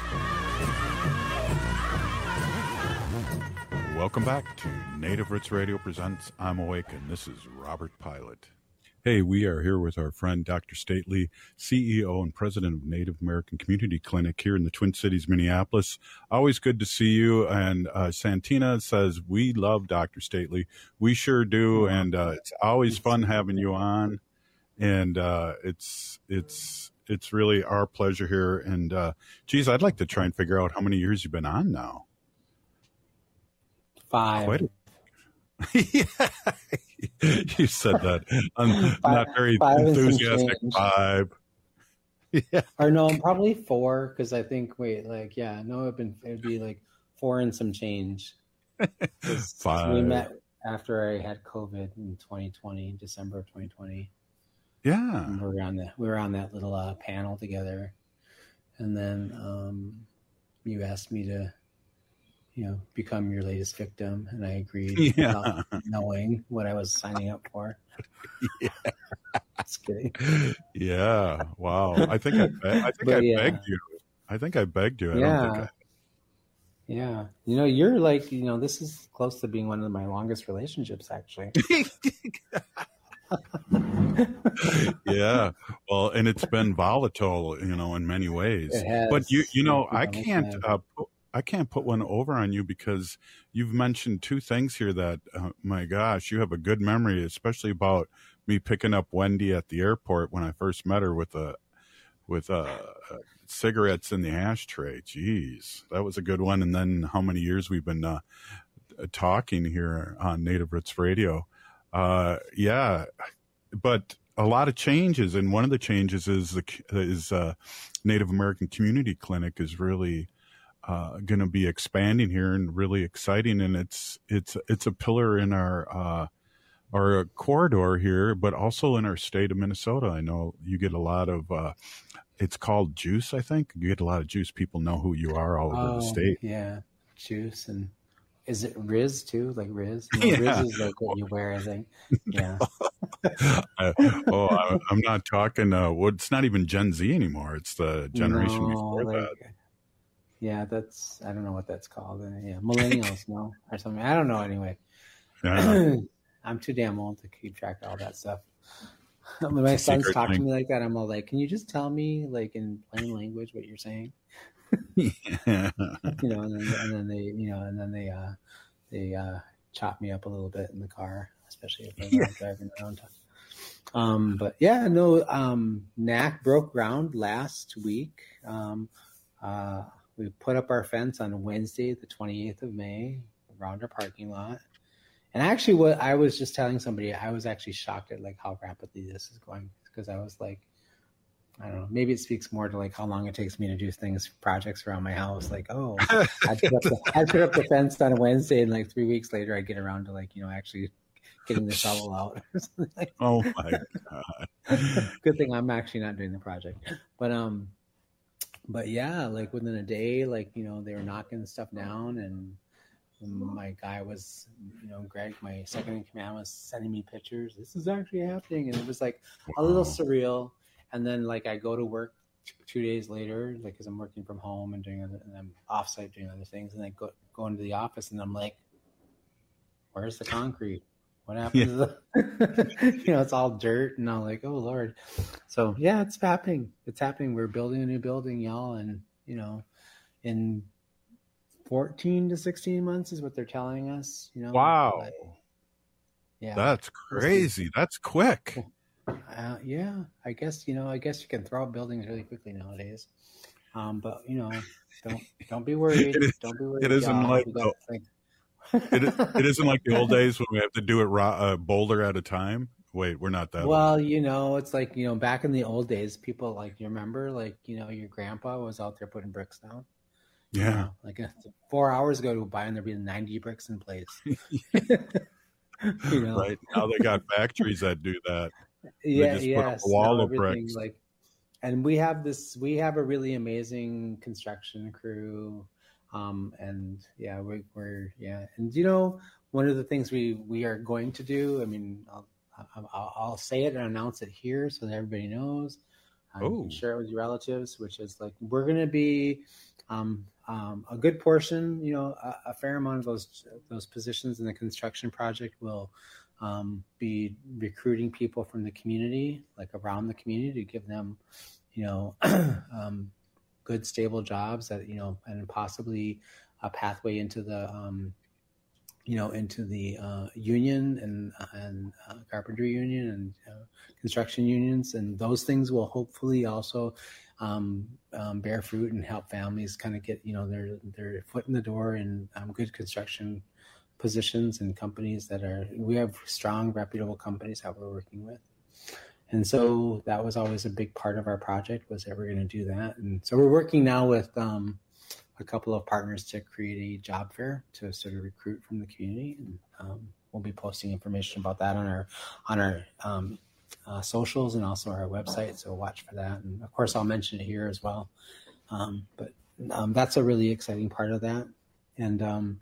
Welcome back to Native Roots Radio presents I'm Awake, and this is Robert Pilot. Hey, we are here with our friend Dr. Stately, CEO and president of Native American Community Clinic here in the Twin Cities, Minneapolis. Always good to see you. And Santina says, we love Dr. Stately. We sure do. And it's always fun having you on. And it's really our pleasure here. And geez, I'd like to try and figure out how many years you've been on now. 5. Yeah. You said that. I'm not very enthusiastic. 5. Yeah. Or no, probably 4, because I think, it'd be like 4 and some change. 5. We met after I had COVID in 2020, December of 2020. Yeah. And we were on that little panel together. And then you asked me to, become your latest victim, and I agreed without knowing what I was signing up for. Yeah. Just kidding. Yeah. Wow. I think I begged you. I think I begged you. I don't think Yeah. You're like, this is close to being one of my longest relationships, actually. Yeah. Well, and it's been volatile, in many ways. It has. But I can't put one over on you because you've mentioned 2 things here that, my gosh, you have a good memory, especially about me picking up Wendy at the airport when I first met her with cigarettes in the ashtray. Jeez, that was a good one. And then how many years we've been talking here on Native Roots Radio. Yeah, but a lot of changes, and one of the changes is Native American Community Clinic is really going to be expanding here and really exciting, and it's a pillar in our corridor here, but also in our state of Minnesota. I know you get a lot of it's called juice. I think you get a lot of juice. People know who you are all over the state. Yeah, juice. And is it Riz too? Like Riz? Riz is like what you wear, I think. Yeah. I'm not talking. It's not even Gen Z anymore. It's the generation before that. Yeah, I don't know what that's called. Yeah, millennials, no, or something. I don't know anyway. Yeah. I'm too damn old to keep track of all that stuff. When my sons talk to me like that, I'm all like, can you just tell me, like, in plain language what you're saying? Yeah. And then they chop me up a little bit in the car, especially if I'm driving around. But yeah, no, NAC broke ground last week. We put up our fence on Wednesday, the 28th of May, around our parking lot. And actually, what I was just telling somebody, I was actually shocked at like how rapidly this is going, because I was like, I don't know, maybe it speaks more to like how long it takes me to do projects around my house. Like, I'd put up the fence on a Wednesday, and like 3 weeks later, I'd get around to like, actually getting the shovel out. Or something like that. Oh my God. Good thing I'm actually not doing the project. But yeah, like within a day, like, they were knocking stuff down, and my guy was, Greg, my second in command, was sending me pictures. This is actually happening. And it was like a little surreal. And then like I go to work 2 days later, like, cause I'm working from home and and I'm offsite doing other things. And I go into the office, and I'm like, where's the concrete? What happened to the, it's all dirt, and I'm like, oh Lord. So yeah, it's happening. It's happening. We're building a new building, y'all. And, in 14 to 16 months is what they're telling us, Wow. But, yeah. That's crazy. That's quick. Yeah, I guess you can throw out buildings really quickly nowadays. But don't be worried. Don't be worried. It isn't like it isn't like the old days when we have to do it a boulder at a time. Wait, we're not that. Well, old. It's like, back in the old days, people, like, you remember, like, your grandpa was out there putting bricks down. Yeah. Like 4 hours ago to buy, and there'd be 90 bricks in place. Right now they got factories that do that. Yeah, they just put up a wall of bricks. Like and we have a really amazing construction crew. And yeah, we're and one of the things we are going to do, I mean, I'll say it and announce it here so that everybody knows. You can share it with your relatives, which is like, we're going to be a good portion, a fair amount of those positions in the construction project will be recruiting people from the community, like around the community, to give them, good stable jobs that, and possibly a pathway into the, union and carpentry union and construction unions. And those things will hopefully also bear fruit and help families kind of get, their foot in the door in good construction positions and companies we have strong, reputable companies that we're working with. And so that was always a big part of our project, was that we're going to do that. And so we're working now with a couple of partners to create a job fair to sort of recruit from the community. And we'll be posting information about that on our socials and also our website. So watch for that. And of course, I'll mention it here as well. But that's a really exciting part of that. And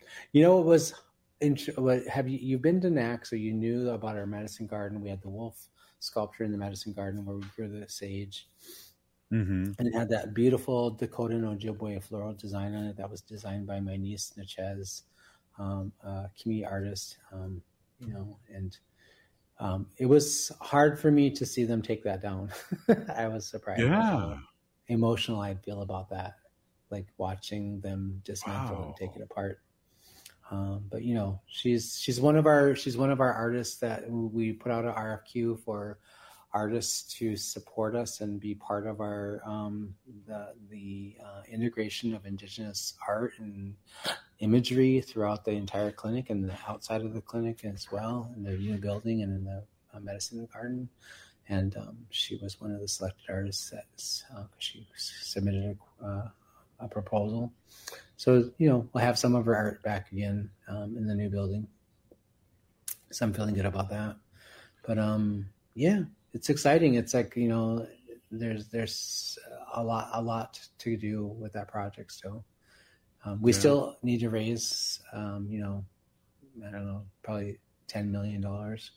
you've been to NAC, so you knew about our medicine garden. We had the wolf sculpture in the medicine garden where we grew the sage. Mm-hmm. And it had that beautiful Dakota and Ojibwe floral design on it that was designed by my niece Natchez, community artist. And it was hard for me to see them take that down. I was surprised. Yeah. How emotional I'd feel about that, like watching them dismantle and take it apart. But she's one of our artists that we put out an RFQ for artists to support us and be part of our the integration of Indigenous art and imagery throughout the entire clinic and the outside of the clinic as well, in the new building and in the medicine garden. And she was one of the selected artists that she submitted a proposal. So, we'll have some of her art back again in the new building. So I'm feeling good about that. But it's exciting. It's like, there's a lot to do with that project still. We still need to raise, I don't know, probably $10 million.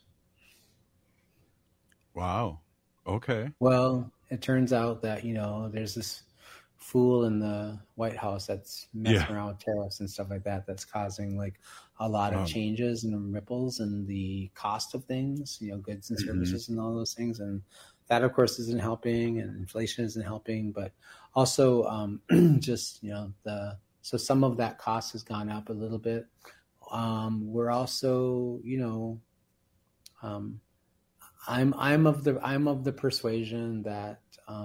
Wow. Okay. Well, it turns out that, there's this fool in the White House that's messing around with tariffs and stuff like that, that's causing like a lot of changes and ripples in the cost of things, goods and services and all those things. And that, of course, isn't helping, and inflation isn't helping, but also just, so some of that cost has gone up a little bit. We're also, I'm of the persuasion that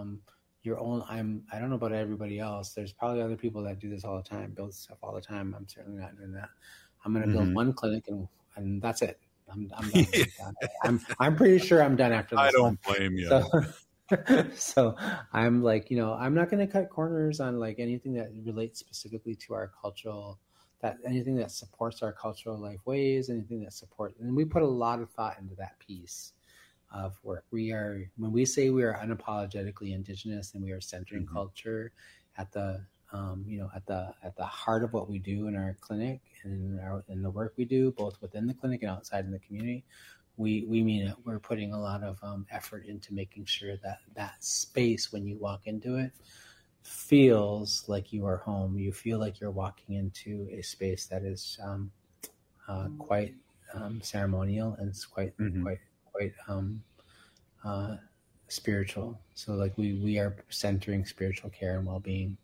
I don't know about everybody else. There's probably other people that do this all the time, build stuff all the time. I'm certainly not doing that. I'm going to build one clinic and that's it. I'm done. I'm pretty sure I'm done after this. I don't blame you. So I'm like, I'm not going to cut corners on like anything that relates specifically to our cultural, anything that supports our cultural life ways, anything that supports, and we put a lot of thought into that piece of work. When we say we are unapologetically Indigenous and we are centering culture at the at the heart of what we do in our clinic and in the work we do, both within the clinic and outside in the community, we mean it. We're putting a lot of effort into making sure that space, when you walk into it, feels like you are home. You feel like you're walking into a space that is quite ceremonial and it's quite spiritual. So like we are centering spiritual care and well-being,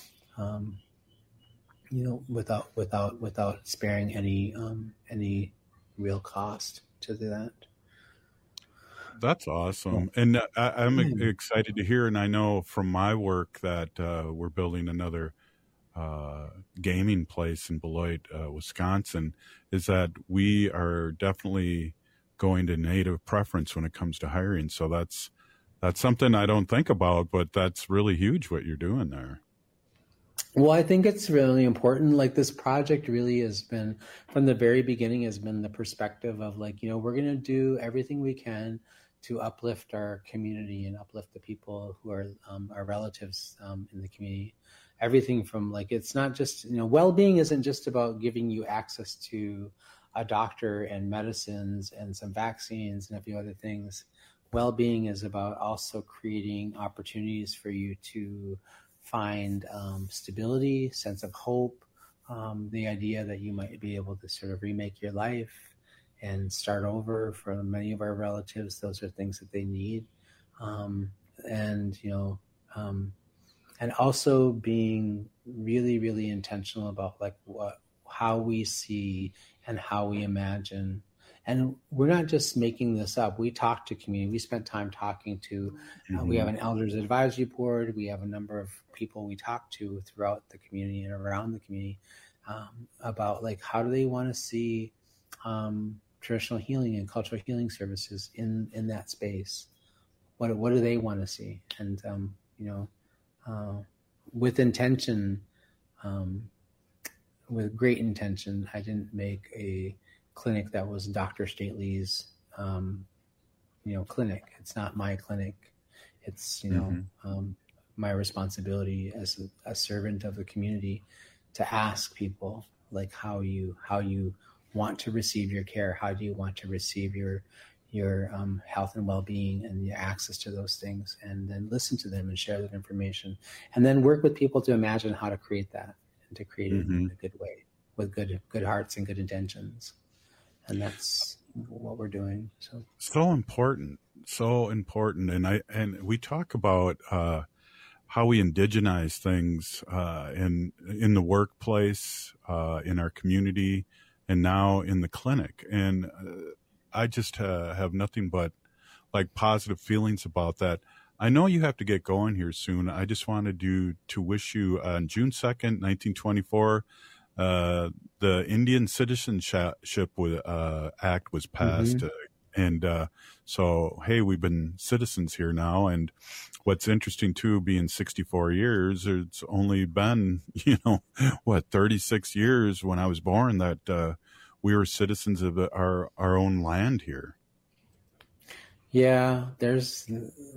without sparing any real cost to that. That's awesome. And I'm excited to hear, and I know from my work that we're building another gaming place in Beloit, Wisconsin, is that we are definitely going to Native preference when it comes to hiring. So that's something I don't think about, but that's really huge what you're doing there. Well, I think it's really important. Like this project really has been, from the very beginning, has been the perspective of like, we're going to do everything we can to uplift our community and uplift the people who are our relatives in the community. Everything from like, it's not just, well-being isn't just about giving you access to a doctor and medicines and some vaccines and a few other things. Well-being is about also creating opportunities for you to find stability, sense of hope, the idea that you might be able to sort of remake your life and start over. For many of our relatives, those are things that they need. And also being really, really intentional about like how we see and how we imagine. And we're not just making this up. We talk to community. We spent time talking to, we have an elders advisory board. We have a number of people we talk to throughout the community and around the community about like, how do they want to see traditional healing and cultural healing services in that space? What do they want to see? And, with intention, with great intention, I didn't make a clinic that was Dr. Stately's, clinic. It's not my clinic. It's, my responsibility as a servant of the community to ask people like how you want to receive your care. How do you want to receive your health and well-being and the access to those things, and then listen to them and share that information, and then work with people to imagine how to create that and to create it in a good way with good hearts and good intentions. And that's what we're doing. So important. And we talk about how we indigenize things in the workplace, in our community, and now in the clinic. And I just have nothing but like positive feelings about that. I know you have to get going here soon. I just wanted to wish you on June 2nd, 1924, the Indian Citizenship Act was passed. So, hey, we've been citizens here now. And what's interesting, too, being 64 years, it's only been, 36 years when I was born that we were citizens of our own land here. Yeah, that's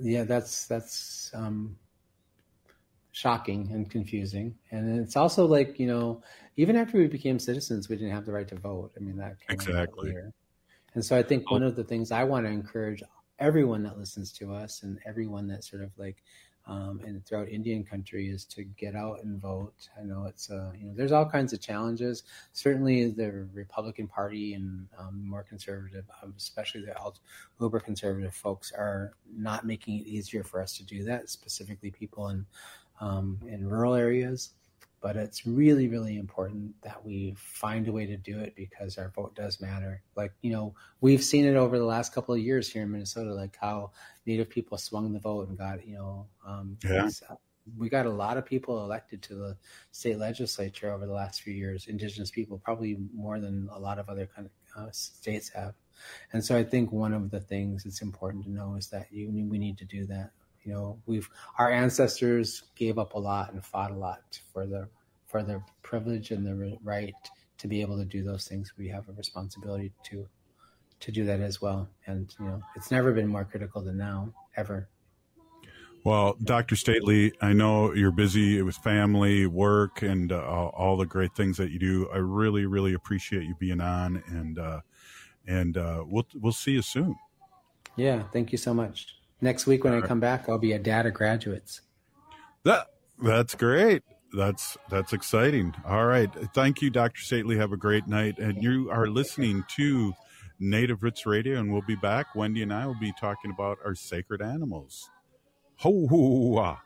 shocking and confusing. And it's also like, even after we became citizens, we didn't have the right to vote. I mean, that came exactly. Later. And so I think one of the things I want to encourage everyone that listens to us and everyone that sort of like, and throughout Indian country is to get out and vote. I know it's, there's all kinds of challenges. Certainly the Republican Party and more conservative, especially the uber conservative folks, are not making it easier for us to do that, specifically people in rural areas. But it's really, really important that we find a way to do it because our vote does matter. Like, we've seen it over the last couple of years here in Minnesota, like how Native people swung the vote and got, we got a lot of people elected to the state legislature over the last few years, Indigenous people, probably more than a lot of other kind of states have. And so I think one of the things that's important to know is that we need to do that. Our ancestors gave up a lot and fought a lot for the privilege and the right to be able to do those things. We have a responsibility to do that as well. And, it's never been more critical than now, ever. Well, Dr. Stately, I know you're busy with family, work, and all the great things that you do. I really, really appreciate you being on, and we'll see you soon. Yeah, thank you so much. Next week when I come back, I'll be at Data Graduates. That's great. That's exciting. All right. Thank you, Dr. Stately. Have a great night. And you are listening to Native Roots Radio, and we'll be back. Wendy and I will be talking about our sacred animals. Ho-ho-ah.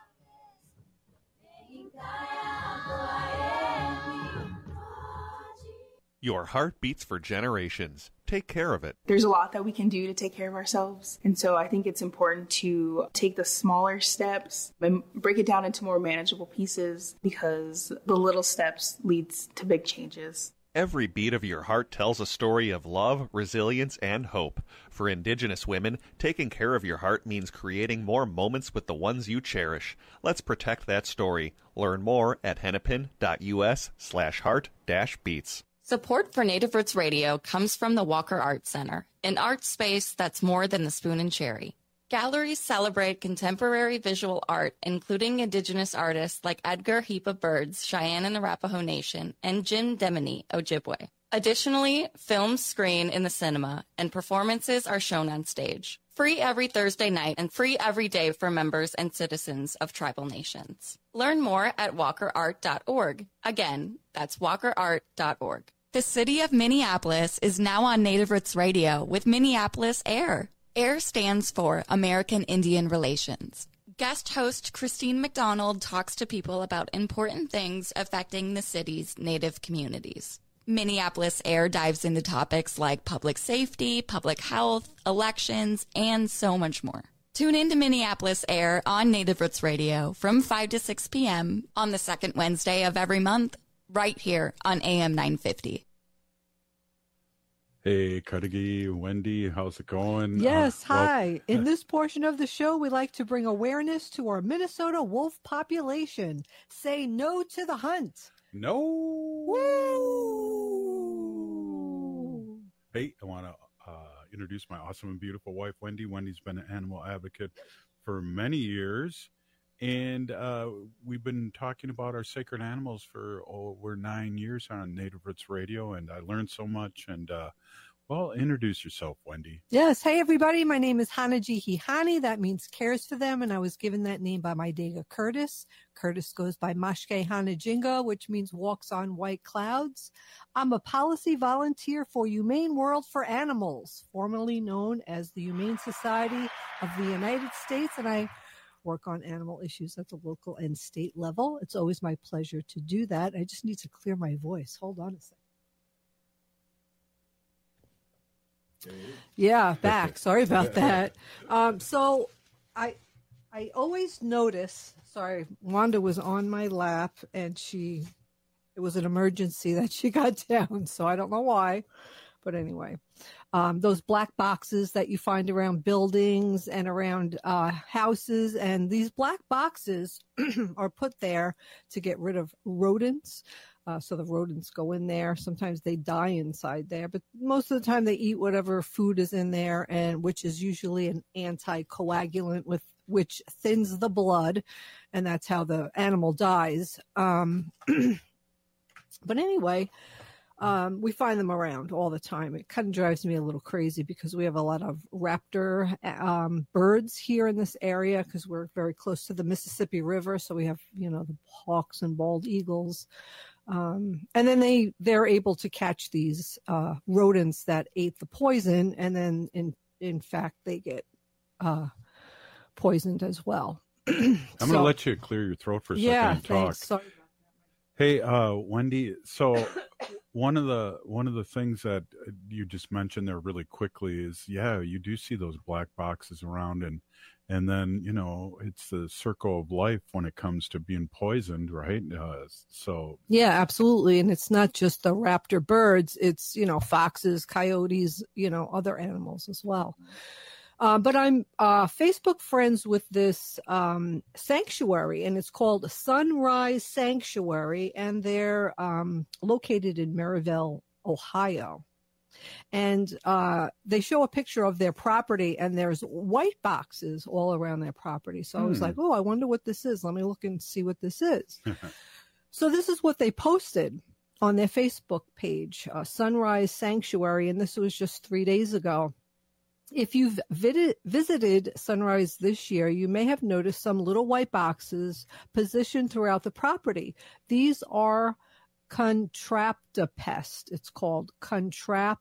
Your heart beats for generations. Take care of it. There's a lot that we can do to take care of ourselves. And so I think it's important to take the smaller steps and break it down into more manageable pieces because the little steps leads to big changes. Every beat of your heart tells a story of love, resilience, and hope. For Indigenous women, taking care of your heart means creating more moments with the ones you cherish. Let's protect that story. Learn more at hennepin.us/heart-beats. Support for Native Roots Radio comes from the Walker Art Center, an art space that's more than the spoon and cherry. Galleries celebrate contemporary visual art, including Indigenous artists like Edgar Heap of Birds, Cheyenne and Arapaho Nation, and Jim Demini, Ojibwe. Additionally, films screen in the cinema, and performances are shown on stage. Free every Thursday night and free every day for members and citizens of tribal nations. Learn more at walkerart.org. Again, that's walkerart.org. The city of Minneapolis is now on Native Roots Radio with Minneapolis AIR. AIR stands for American Indian Relations. Guest host Christine McDonald talks to people about important things affecting the city's Native communities. Minneapolis AIR dives into topics like public safety, public health, elections, and so much more. Tune in to Minneapolis AIR on Native Roots Radio from 5 to 6 p.m. on the second Wednesday of every month, right here on AM 950. Hey, Kadagi, Wendy, how's it going? Yes, hi. In this portion of the show, we like to bring awareness to our Minnesota wolf population. Say no to the hunt. No. Woo! Hey, I want to introduce my awesome and beautiful wife, Wendy. Wendy's been an animal advocate for many years, and we've been talking about our sacred animals for over 9 years on Native Roots Radio, and I learned so much. And well, introduce yourself, Wendy. Yes. Hey, everybody. My name is Hanaji Hihani. That means cares for them. And I was given that name by my Dega Curtis. Curtis goes by Mashke Hanajinga, which means walks on white clouds. I'm a policy volunteer for Humane World for Animals, formerly known as the Humane Society of the United States. And I work on animal issues at the local and state level. It's always my pleasure to do that. I just need to clear my voice. Hold on a second. Yeah, back. Sorry about that. So I always notice, sorry, Wanda was on my lap and it was an emergency that she got down. So I don't know why, but anyway, those black boxes that you find around buildings and around houses, and these black boxes are put there to get rid of rodents. So the rodents go in there. Sometimes they die inside there, but most of the time they eat whatever food is in there, and which is usually an anticoagulant which thins the blood, and that's how the animal dies. But anyway, we find them around all the time. It kind of drives me a little crazy because we have a lot of raptor birds here in this area because we're very close to the Mississippi River. So we have, the hawks and bald eagles. And then they're able to catch these rodents that ate the poison, and then in fact they get poisoned as well. I'm going to let you clear your throat for a second and talk. Thanks. Sorry. Hey, Wendy. So one of the things that you just mentioned there really quickly is, you do see those black boxes around, and then, it's the circle of life when it comes to being poisoned, right? Yeah, absolutely. And it's not just the raptor birds. It's, foxes, coyotes, other animals as well. But I'm Facebook friends with this sanctuary, and it's called Sunrise Sanctuary, and they're located in Maryville, Ohio. And they show a picture of their property, and there's white boxes all around their property. So I was like, I wonder what this is. Let me look and see what this is. So this is what they posted on their Facebook page, Sunrise Sanctuary, and this was just 3 days ago. If you've visited Sunrise this year, you may have noticed some little white boxes positioned throughout the property. These are Contraptopest. It's called Contraptopest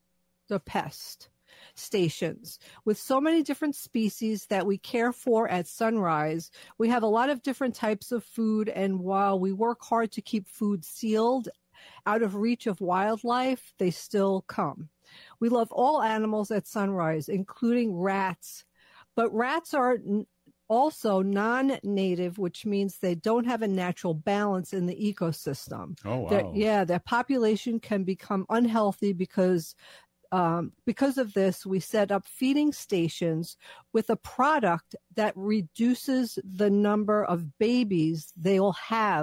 stations. With so many different species that we care for at Sunrise, we have a lot of different types of food, and while we work hard to keep food sealed out of reach of wildlife, they still come. We love all animals at Sunrise, including rats, but rats are also non-native, which means they don't have a natural balance in the ecosystem. Oh, wow. Their population can become unhealthy because of this. We set up feeding stations with a product that reduces the number of babies they'll have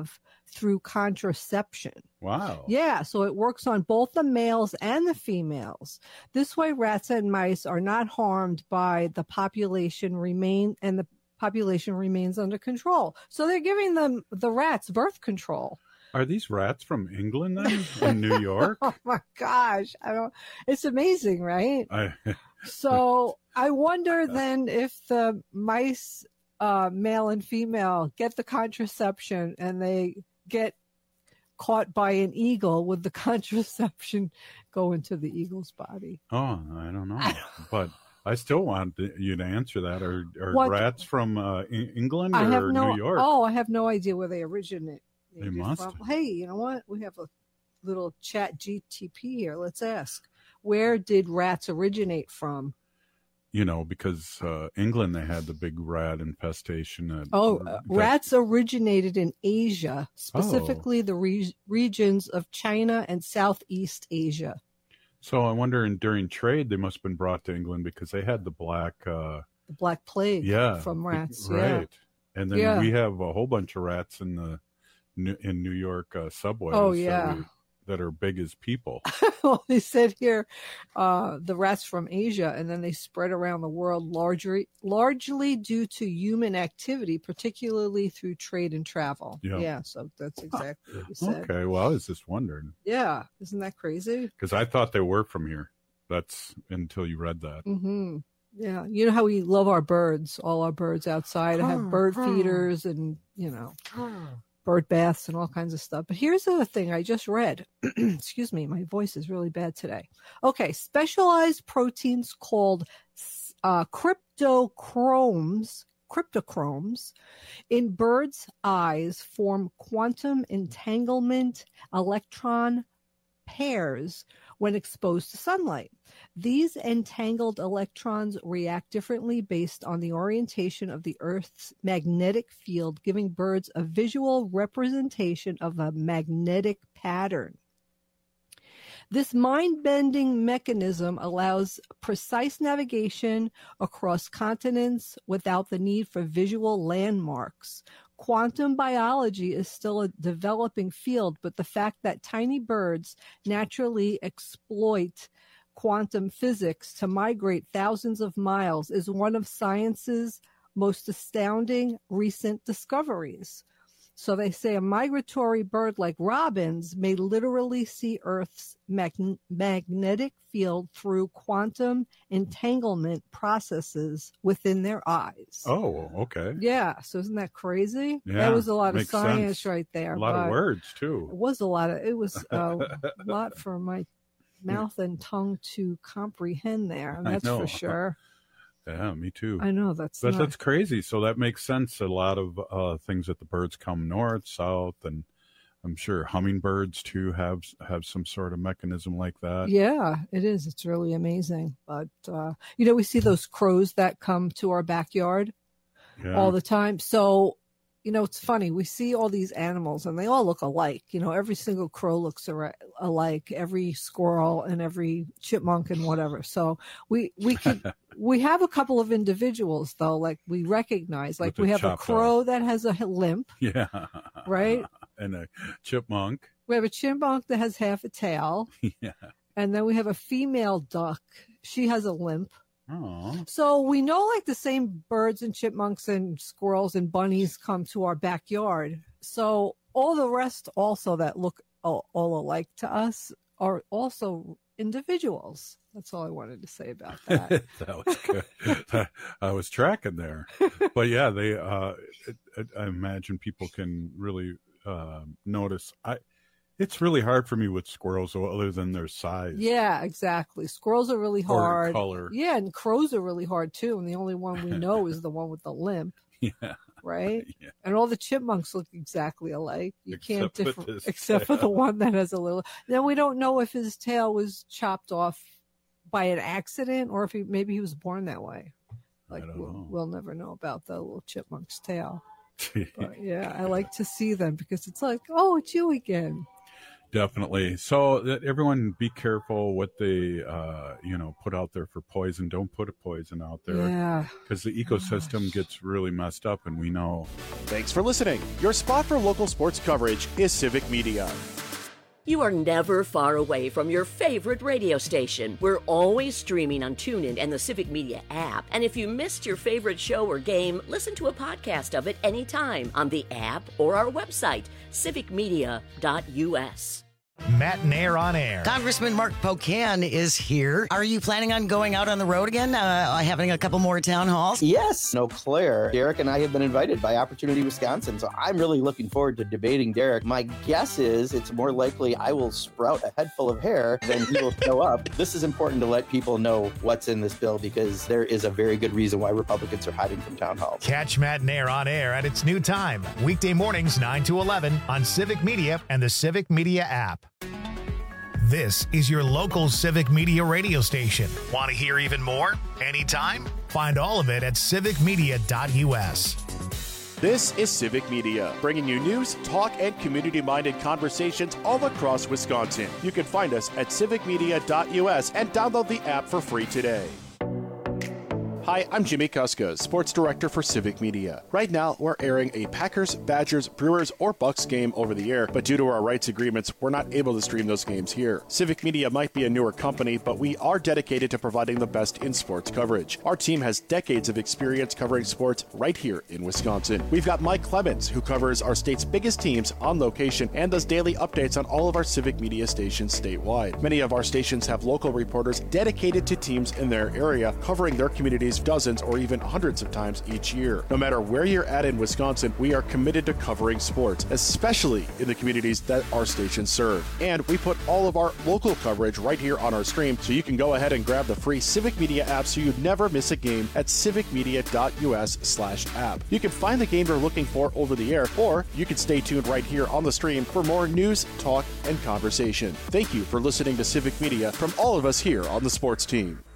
through contraception. Wow. Yeah, so it works on both the males and the females. This way, rats and mice are not harmed by the population remains under control. So they're giving the rats birth control. Are these rats from England then? In New York? Oh my gosh. It's amazing, right? So I wonder then if the mice, male and female, get the contraception and they get caught by an eagle, would the contraception go into the eagle's body? Oh, I don't know. But I still want you to answer that. Are rats from England or New York? Oh, I have no idea where they originate. They must. Hey, you know what? We have a little chat GTP here. Let's ask. Where did rats originate from? You know, because England, they had the big rat infestation. Rats originated in Asia, specifically the regions of China and Southeast Asia. So I wonder, during trade, they must have been brought to England because they had the Black Plague from rats. Right. Yeah. And then we have a whole bunch of rats in New York subways. Oh, yeah. That are big as people. Well, they said here the rats from Asia, and then they spread around the world largely due to human activity, particularly through trade and travel. Yep. Yeah, so that's exactly what you said. Okay, well, I was just wondering. Yeah, isn't that crazy? Because I thought they were from here. That's until you read that. Mm-hmm. Yeah, you know how we love our birds, all our birds outside. I have bird feeders and, bird baths and all kinds of stuff. But here's the thing I just read. Excuse me, my voice is really bad today. Okay, specialized proteins called cryptochromes in birds' eyes form quantum entanglement electron pairs when exposed to sunlight. These entangled electrons react differently based on the orientation of the Earth's magnetic field, giving birds a visual representation of a magnetic pattern. This mind-bending mechanism allows precise navigation across continents without the need for visual landmarks. Quantum biology is still a developing field, but the fact that tiny birds naturally exploit quantum physics to migrate thousands of miles is one of science's most astounding recent discoveries. So they say a migratory bird like robins may literally see Earth's magnetic field through quantum entanglement processes within their eyes. Oh, okay. Yeah. So isn't that crazy? Yeah, that was a lot of science sense. right there. A lot of words too. It was a lot for my mouth and tongue to comprehend there. And that's for sure. Yeah, me too. I know that's crazy. So that makes sense. A lot of things that the birds come north, south, and I'm sure hummingbirds too have some sort of mechanism like that. Yeah, it is. It's really amazing. But we see those crows that come to our backyard all the time. So it's funny. We see all these animals and they all look alike. Every single crow looks alike, every squirrel and every chipmunk and whatever. So we have a couple of individuals though, like we recognize, like we have a crow that has a limp. Yeah. Right. And a chipmunk. We have a chipmunk that has half a tail. Yeah. And then we have a female duck. She has a limp. Oh. So we know like the same birds and chipmunks and squirrels and bunnies come to our backyard. So all the rest also that look all alike to us are also individuals. That's all I wanted to say about that. That was good. I was tracking there. But yeah, they I imagine people can really notice. It's really hard for me with squirrels other than their size. Yeah, exactly. Squirrels are really hard. Or color. Yeah, and crows are really hard too. And the only one we know is the one with the limp. Yeah. Right? Yeah. And all the chipmunks look exactly alike. You can't except tail. for the one that has a little. Then we don't know if his tail was chopped off by an accident or if maybe he was born that way. Like we'll never know about the little chipmunk's tail. But yeah, I like to see them because it's like, oh, it's you again. Definitely. So that everyone be careful what they, put out there for poison. Don't put a poison out there because the ecosystem gets really messed up, and we know. Thanks for listening. Your spot for local sports coverage is Civic Media. You are never far away from your favorite radio station. We're always streaming on TuneIn and the Civic Media app. And if you missed your favorite show or game, listen to a podcast of it anytime on the app or our website, civicmedia.us. Matt and Air on Air. Congressman Mark Pocan is here. Are you planning on going out on the road again, having a couple more town halls? Yes, Eau Claire. Derek and I have been invited by Opportunity Wisconsin, so I'm really looking forward to debating Derek. My guess is it's more likely I will sprout a head full of hair than he will show up. This is important to let people know what's in this bill because there is a very good reason why Republicans are hiding from town halls. Catch Matt and Air on Air at its new time, weekday mornings 9 to 11 on Civic Media and the Civic Media app. This is your local Civic Media radio station. Want to hear even more? Anytime? Find all of it at civicmedia.us. This is Civic Media, bringing you news, talk, and community-minded conversations all across Wisconsin. You can find us at civicmedia.us and download the app for free today. Hi, I'm Jimmy Kuska, Sports Director for Civic Media. Right now, we're airing a Packers, Badgers, Brewers, or Bucks game over the air, but due to our rights agreements, we're not able to stream those games here. Civic Media might be a newer company, but we are dedicated to providing the best in sports coverage. Our team has decades of experience covering sports right here in Wisconsin. We've got Mike Clemens, who covers our state's biggest teams on location and does daily updates on all of our Civic Media stations statewide. Many of our stations have local reporters dedicated to teams in their area, covering their communities dozens or even hundreds of times each year. No matter where you're at in Wisconsin, we are committed to covering sports, especially in the communities that our stations serve. And we put all of our local coverage right here on our stream, so you can go ahead and grab the free Civic Media app so you never miss a game at civicmedia.us/app. You can find the game you're looking for over the air, or you can stay tuned right here on the stream for more news, talk, and conversation. Thank you for listening to Civic Media from all of us here on the sports team.